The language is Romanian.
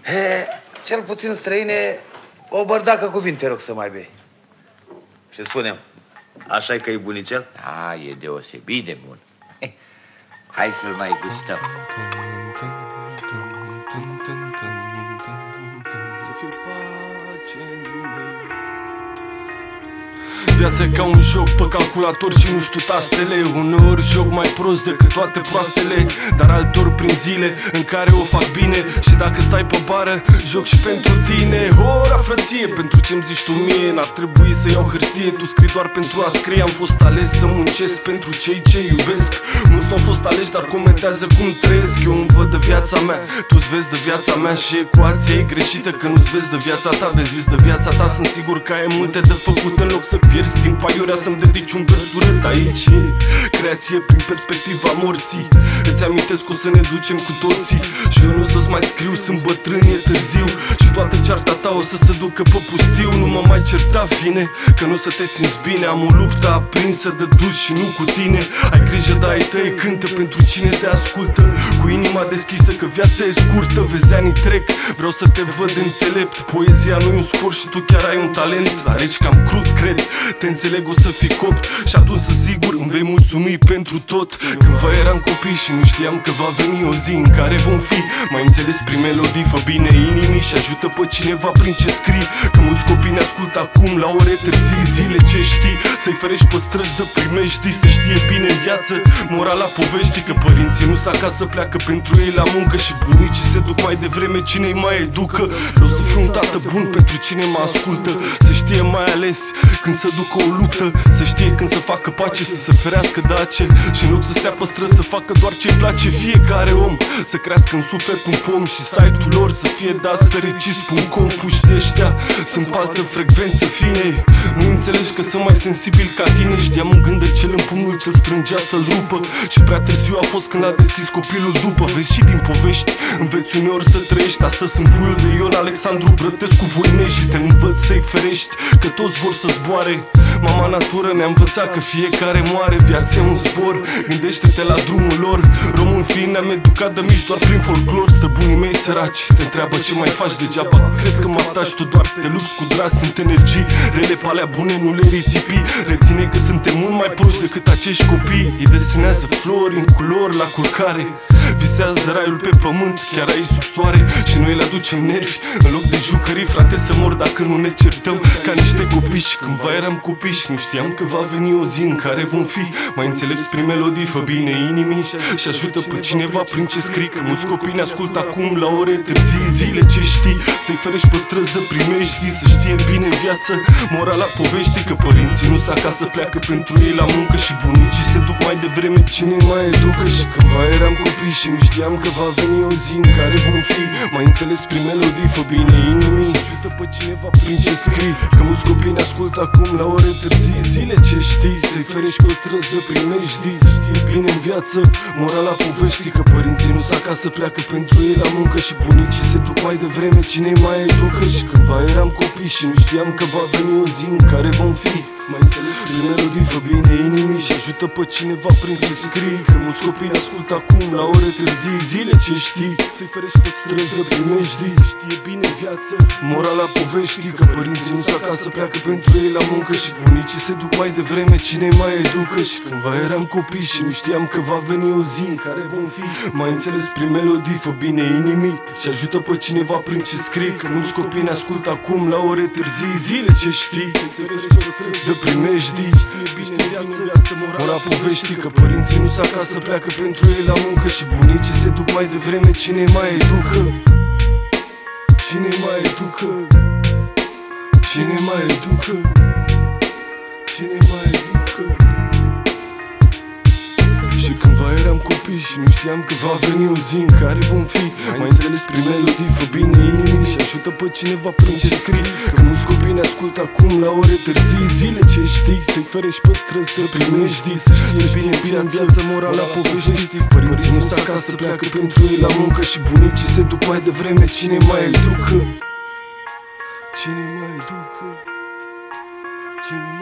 Cel puțin, străine, o bărdacă cuvinte rog să mai bei. Și spune-mi, așa-i că e bunicel? Da, e deosebit de bun. Hai să-l mai gustăm. Să fie pace în lume. Viața e ca un joc pe calculator și nu știu tastele. Uneori joc mai prost decât toate proastele, dar altor prin zile în care o fac bine. Și dacă stai pe bară, joc și pentru tine. Ora frăție, pentru ce-mi zici tu mie? N-ar trebui să iau hârtie, tu scrii doar pentru a scrie. Am fost ales să muncesc pentru cei ce iubesc. Mulți n-au fost aleși, dar comentează cum trăiesc. Eu îmi văd de viața mea, tu-ți vezi de viața mea. Și ecuația e greșită, că nu-ți vezi de viața ta. Vezi vis de viața ta, sunt sigur că ai multe de făcut. În loc să pierzi timp aiurea să-mi dedici un vers urât. Aici e creație prin perspectiva morții. Îți amintesc că o să ne ducem cu toții. Și eu nu o să-ți mai scriu, sunt bătrân, e târziu. Și toată cearta ta o să se ducă pe pustiu. Nu mă mai certa, vine, că nu o să te simți bine. Am o luptă aprinsă de dus și nu cu tine. Ai grijă de ai tăi, cântă pentru cine te ascultă. Cu inima deschisă, că viața e scurtă. Vezi, anii trec, vreau să te văd înțelept. Poezia nu e un sport și tu chiar ai un talent. Dar ești cam crud, cred, te înțeleg, o să fii copt. Și atunci să sigur îmi vei mulțumi pentru tot. Cândva eram copii și nu știam că va veni o zi în care vom fi. Mai înțeles prin melodii, fă bine inimii și ajută pe cineva prin ce scrii. Că mulți copii ne ascultă acum la ore târzii. Zile ce știi, să-i ferești pe străzi de primești. Să știe bine în viață morala poveștii. Că părinții nu s-a acasă, pleacă pentru ei la muncă. Și bunicii se duc mai devreme, cine-i mai educă. Vreau să fiu un tată bun pentru cine mă ascultă. Să știe mai ales când să ducă o luptă. Să știe când să facă pace, să se ferească de ace. Și în loc să stea pe străzi, să facă doar ce-i place. Fiecare om să crească în suflet un pom. Și site-ul lor să fie dasfericiți.com. Puștii ăștia sunt pe altă frecvență fine. Nu înțelegi că sunt mai sensibil ca tine. Știam un gând de cel în pumnul ce-l strângea să-l rupă. Și prea târziu a fost când a deschis copilul după. Vezi și din povești, înveți uneori să trăiești. Astăzi sunt puiul de Ion Alexandru Brătescu Voinești. Și te învăț să-i ferești, că toți vor să zboare. Mama natură ne-a învățat că fiecare moare. Viața e un zbor, gândește-te la drumul lor. Român fiind ne-am educat de mici doar prin folclor. Străbunii mei săraci te întreabă ce mai faci degeaba. Crezi că mă ataci, tu doar te lupți cu drag. Sunt energii rele pe alea bune, nu le risipi. Reține că suntem mult mai proști decât acești copii. Îi desenează flori în culori la culcare. Visează raiul pe pământ, chiar aici sub soare. Și noi le aducem nervi în loc de jucării. Frate, să mor dacă nu ne certăm ca niște copii. Și cândva eram copii și nu știam că va veni o zi în care vom fi mai înțelepți prin melodii. Fă bine inimii și ajută pe cineva prin ce scrii. Că mulți copii ne ascultă acum la ore târzii. Zile ce știi, să-i ferești pe străzi de primești. Să știe bine în viață morala poveștii. Că părinții nu s-a acasă, pleacă pentru ei la muncă. Și bunicii se duc mai devreme, cine mai educă. Și cândva eram copii și nu știam că va veni o zi în care vom fi mai înțeles prin melodii. Fă bine inimii și ajută pe cineva prin ce scrii. Că mulți copii ne ascultă acum la ore târzii. Zile ce știi, să-i ferești pe străzi de primești. Să știe bine în viață morala poveștii. Că părinții nu s-a acasă, pleacă pentru ei la muncă. Și bunicii se duc mai devreme, cine mai educă. Și cândva eram copii și nu știam că va veni o zi în care vom fi mai înțeles prin melodii. Fă bine inimii și ajută pe cineva prin ce scrii. Că mulți copii ne ascultă acum la ore târzii. Zile ce știi, să-i ferești pe străzi de primești. Să știe bine viață morala poveștii. Că părinții nu s-a acasă, pleacă pentru ei la muncă. Și bunicii se duc mai devreme, cine mai educă. Și cândva eram copii și nu știam că va veni o zi în care vom fi mai înțeles prin melodii. Fă bine inimii și ajută pe cineva prin ce scrii. Că mulți copii ne ascultă acum la ore târzii. Zile ce știi, să-i ferești pe străzi de primești. Mora poveștii. Că părinții nu s-a acasă, pleacă pentru ei la muncă. Și bunicii se duc mai devreme, cine mai educă. Cine mai educă. Cine mai educă. Cine mai educă. Și cândva eram copii și nu știam că va veni o zi în care vom fi mai înțeles prin melodii. Fă bine inimii și ajută pe cineva prin ce scrii. Că mulți copii ne ascultă acum la ore târzii. Zile ce știi, să-i ferești pe străzi de primești. Să știe bine în viață morala poveștii. Părinții nu s-a acasă, pleacă pentru ei la muncă. Și bunicii se duc mai devreme, cine mai educă. Cine mai educă. Cine